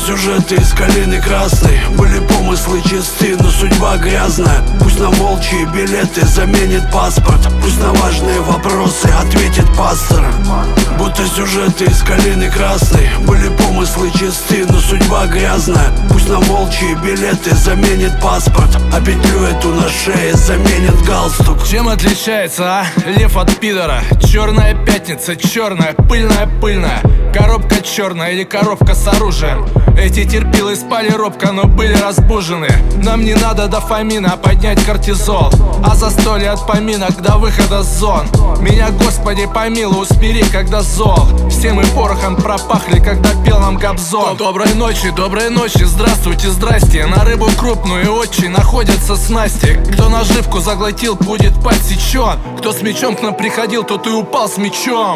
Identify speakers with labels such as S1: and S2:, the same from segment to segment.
S1: сюжеты из калины красной. Были помыслы чисты, но судьба грязная. Пусть на волчьи билеты заменит паспорт. Пусть на важные вопросы ответит пастор. Будто сюжеты из калины красной. Были помыслы чисты, но судьба грязная. Пусть на волчьи билеты заменит паспорт, а петлю эту на шее заменит галстук.
S2: Чем отличается, лев от пидора? Черная пятница, черная, пыльная. Коробка черная или коробка с оружием? Эти терпилы спали робко, но были разбужены. Нам не надо дофамина, а поднять кортизол. А застолье от поминок до выхода с зон. Меня, Господи, помилуй, усмири, когда зол. Все мы порохом пропахли, когда пел нам Кобзон. Доброй ночи, здравствуйте, здрасте. На рыбу крупную и очень находятся снасти. Кто наживку заглотил, будет подсечен. Кто с мечом к нам приходил, тот и упал с мечом.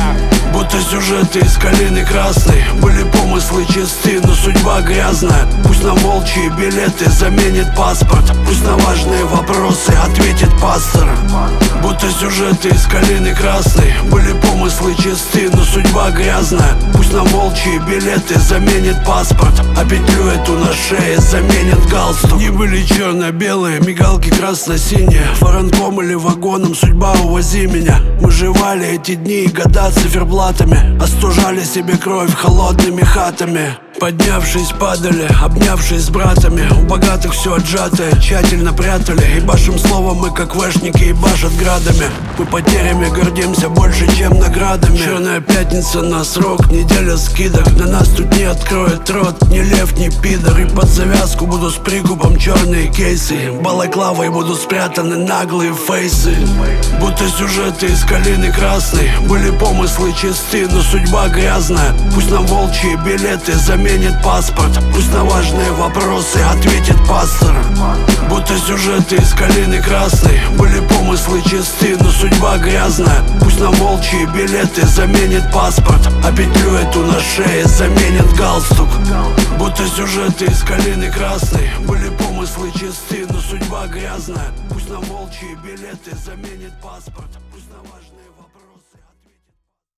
S1: Будто сюжеты из калины красной. Были помыслы чисты, но судьба грязная. Пусть на волчьи билеты заменит паспорт. Пусть на важные вопросы ответит пастор. Будто сюжеты из калины красной. Были помыслы чисты, но судьба грязная. Пусть на волчьи билеты заменит паспорт, а петлю эту на шее заменит галстук. Не были черно-белые, мигалки красно-синие. Воронком или вагоном, судьба увози меня. Мы жевали эти дни и года циферблатами. Остужали себе кровь холодными хатами. Поднявшись, падали, обнявшись с братами. У богатых все отжатое, тщательно прятали. И башим словом мы, как вэшники, и башат градами. Мы потерями гордимся больше, чем наградами. Черная пятница на срок, неделя скидок. На нас тут не откроет рот ни лев, ни пидор. И под завязку буду с прикупом черные кейсы. Балаклавой будут спрятаны наглые фейсы. Будто сюжеты из калины красной. Были помыслы чисты, но судьба грязная. Пусть нам волчьи билеты заменит паспорт. Пусть на важные вопросы ответит пастор. Будто сюжеты из калины красной. Были помыслы чисты, но судьба грязная. Пусть на волчьи билеты заменит паспорт, а петлю эту на шее заменит галстук. Будто сюжеты из калины красной. Были помыслы чисты, но судьба грязная. Пусть на волчьи билеты заменит паспорт. Пусть на важные